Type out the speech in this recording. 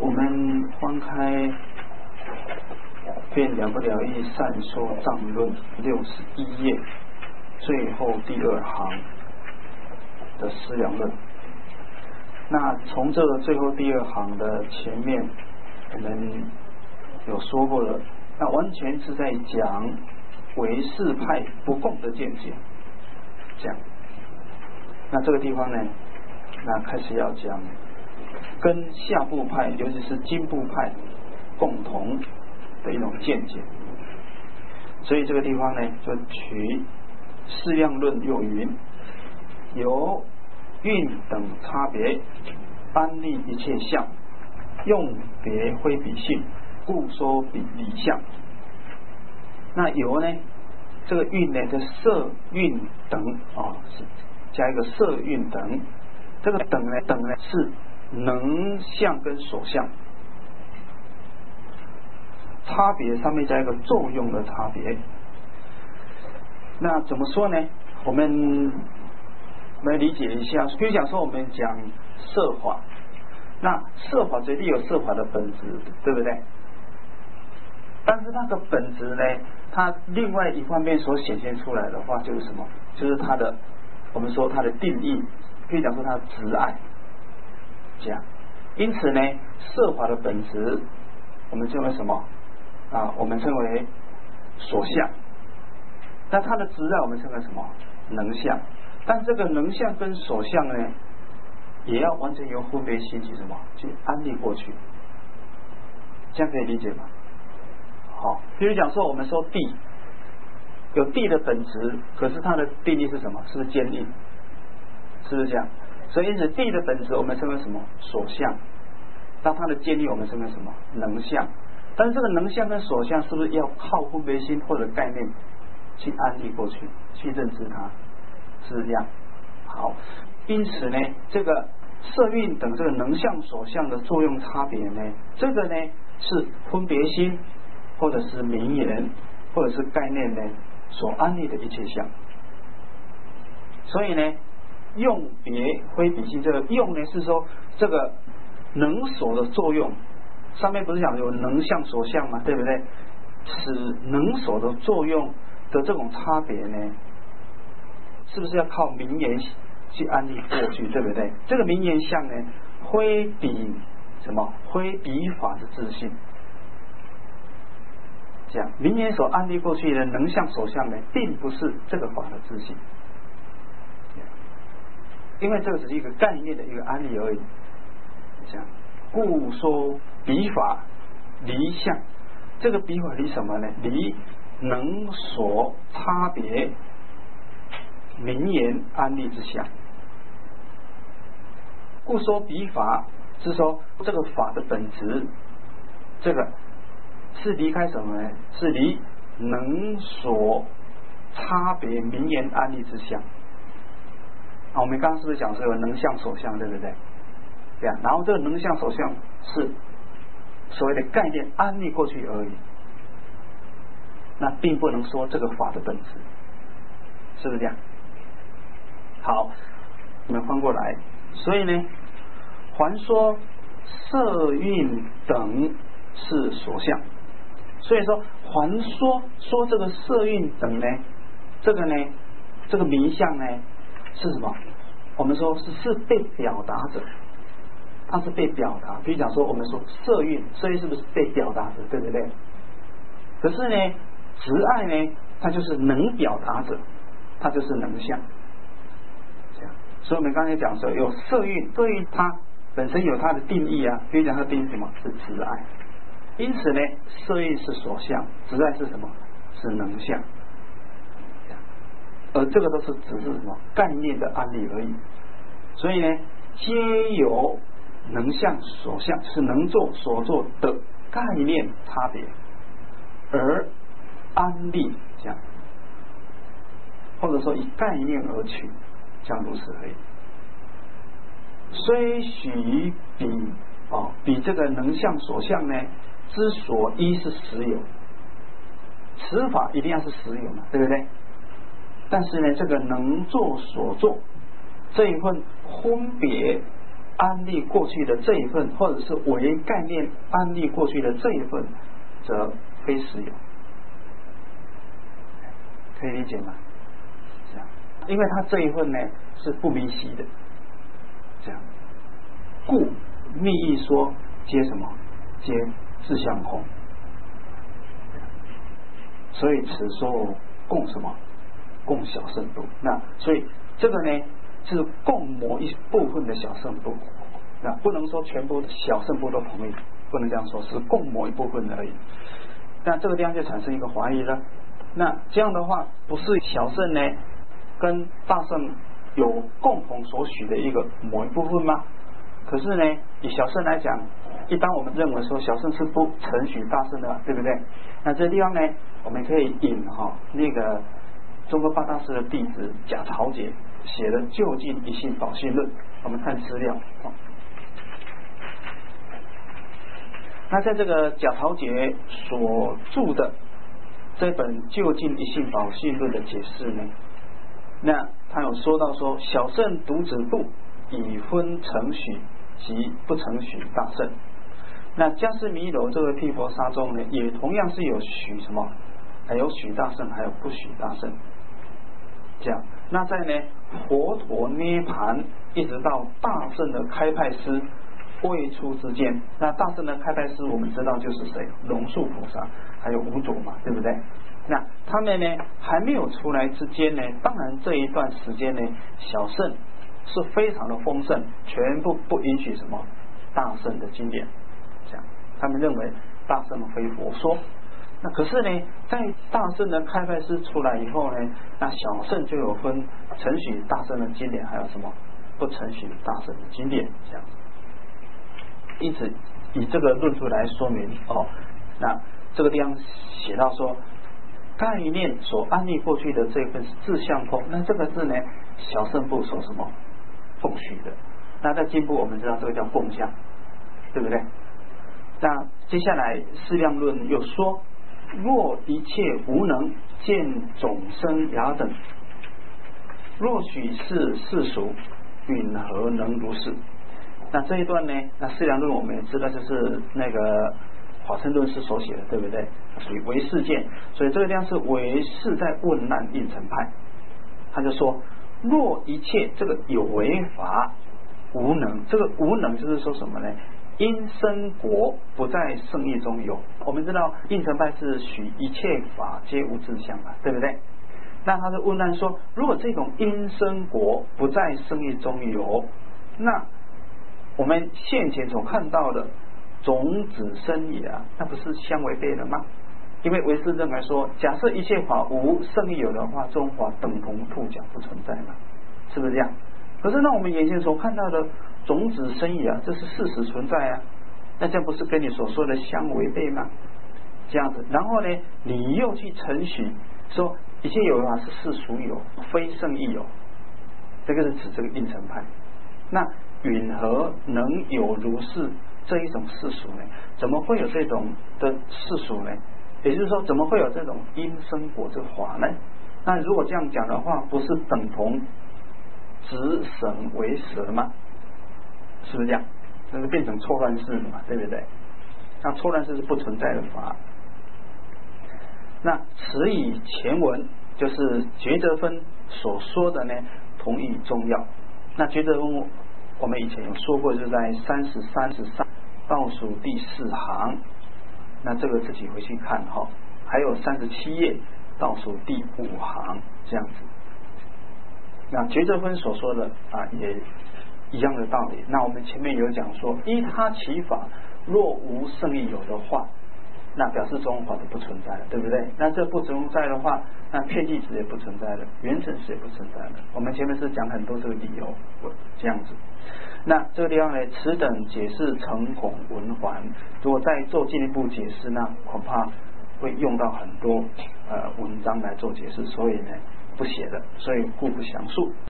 我们翻开《变了不了义善说藏论》61页最后第2行的思量论。那从这个最后第2行的前面，我们有说过了，那完全是在讲唯识派不共的见解。这样，那这个地方呢，那开始要讲跟下部派，尤其是经部派共同的一种见解。所以这个地方呢，就取释量论又云：由蕴等差别，安立一切相，用别非彼性，故说彼理相。那由呢，这个蕴呢，这色蕴等是加一个色蕴等，这个等呢是能相跟所相差别，上面加一个作用的差别。那怎么说呢？我们来理解一下。比如讲说，我们讲色法，那色法绝对有色法的本质，对不对？但是那个本质呢，它另外一方面所显现出来的话，就是什么？就是它的，我们说它的定义，可以讲说它的执爱，这样。因此呢，色法的本质，我们称为什么？我们称为所相。那它的执爱，我们称为什么？能相。但这个能相跟所相呢，也要完全由分别心去什么？去安立过去。这样可以理解吗？好，比如讲说，我们说地有地的本质，可是它的定义是什么？是不是坚硬？是不是这样？所以因此地的本质我们称为什么？所相。那它的建立我们称为什么？能相。但是这个能相跟所相是不是要靠分别心或者概念去安立过去，去认知它？是不是这样？好，因此呢，这个色蕴等这个能相所相的作用差别呢，这个呢是分别心或者是名言或者是概念呢所安立的一切相。所以呢，用别非彼性，这个用呢是说这个能所的作用，上面不是讲有能相所相吗？对不对？使能所的作用的这种差别呢，是不是要靠名言去安立过去，对不对？这个名言相呢，非彼什么？非彼法的自性。这样，名言所安立过去的能相所相呢，并不是这个法的自性，因为这个只是一个概念的一个安立而已。这样，故说彼法离相。这个彼法离什么呢？离能所差别名言安立之相。故说彼法是说这个法的本质，这个是离开什么呢？是离能所差别名言安立之相。我们刚刚是不是讲说有能相所相，对不对？这样，然后这个能相所相是所谓的概念安立过去而已，那并不能说这个法的本质，是不是这样？好，我们翻过来，所以呢，还说色蕴等是所相，所以说还说这个色蕴等呢，这个呢，这个名相呢是什么？我们说是被表达者，它是被表达。比如讲说，我们说色蕴是不是被表达者，对不对？可是呢，执爱呢，它就是能表达者，它就是能相。这样，所以我们刚才讲说，有色蕴，对于它本身有它的定义啊。比如讲，它定义什么？是执爱。因此呢，色蕴是所相，执爱是什么？是能相。而这个都是只是什么概念的案例而已。所以呢，皆有能相所相，是能做所做的概念差别，而安立这样，或者说以概念而取，这样如此而已。虽许比这个能相所相呢之所依是实有，此法一定要是实有嘛，对不对？但是呢，这个能做所做这一份分别安立过去的这一份，或者是为概念安立过去的这一份，则非实有。可以理解吗？这样，因为它这一份呢是不明晰的，这样，故密意说皆什么？皆自相空。所以此说共什么？共小圣部。那所以这个呢是共某一部分的小圣部，那不能说全部小圣部都同意，不能这样说，是共某一部分而已。那这个地方就产生一个怀疑了。那这样的话，不是小圣呢跟大圣有共同所许的一个某一部分吗？可是呢，以小圣来讲，一般我们认为说小圣是不承许大圣的，对不对？那这个地方呢，我们可以引那个中国八大师的弟子贾朝杰写的《究竟一性宝训论》，我们看资料。那在这个贾朝杰所著的这本《究竟一性宝训论》的解释呢，那他有说到说，小圣独子部已分承许及不承许大圣。那迦湿弥罗这个毗婆沙中呢，也同样是有许什么？还有许大圣，还有不许大圣。这样，那在呢佛陀涅盘一直到大圣的开派师未出之间，那大圣的开派师我们知道就是谁？龙树菩萨还有无著嘛，对不对？那他们呢还没有出来之间呢，当然这一段时间呢，小圣是非常的丰盛，全部不允许什么大圣的经典。这样，他们认为大圣非佛说。那可是呢，在大圣的开派师出来以后呢，那小圣就有分承许大圣的经典，还有什么不承许大圣的经典，这样。因此以这个论述来说明那这个地方写到说，概念所安立过去的这份是自相空，那这个字呢，小圣部所什么共许的。那在经部我们知道这个叫共相，对不对？那接下来释量论又说，若一切无能见种生芽等，若许是世俗，允何能如是？那这一段呢，那释量论我们也知道就是那个华盛顿师所写的，对不对？属于唯识见，所以这个地方是唯识在问难应成派。他就说，若一切这个有为法无能，这个无能就是说什么呢？因生国不在圣义中有。我们知道应成派是许一切法皆无自相嘛，对不对？那他的问难说，如果这种因生国不在圣义中有，那我们现前所看到的种子生也那不是相违背的吗？因为唯识认为说，假设一切法无圣义有的话，这种法等同兔角不存在嘛，是不是这样？可是那我们眼前所看到的种子生也这是事实存在那这不是跟你所说的相违背吗？这样子，然后呢，你又去承许说一切有为法是世俗有，非圣义有，这个是指这个应成派。那允何能有如是这一种世俗呢？怎么会有这种的世俗呢？也就是说，怎么会有这种因生果之法呢？那如果这样讲的话，不是等同执神为蛇吗？是不是这样？那就变成错乱世了嘛，对不对？那错乱世是不存在的法。那此以前文就是觉则分所说的呢，同义重要。那觉则分我们以前有说过，就在33倒数第4行，那这个自己回去看还有37页倒数第5行这样子。那觉则分所说的也一样的道理。那我们前面有讲说，依他其法，若无圣义有的话，那表示这种法就不存在了，对不对？那这不存在的话，那遍计值也不存在了，缘成实也不存在了。我们前面是讲很多这个理由这样子。那这个地方呢，此等解释诚恐文环，如果再做进一步解释，那恐怕会用到很多文章来做解释，所以呢不写了，所以故不详述。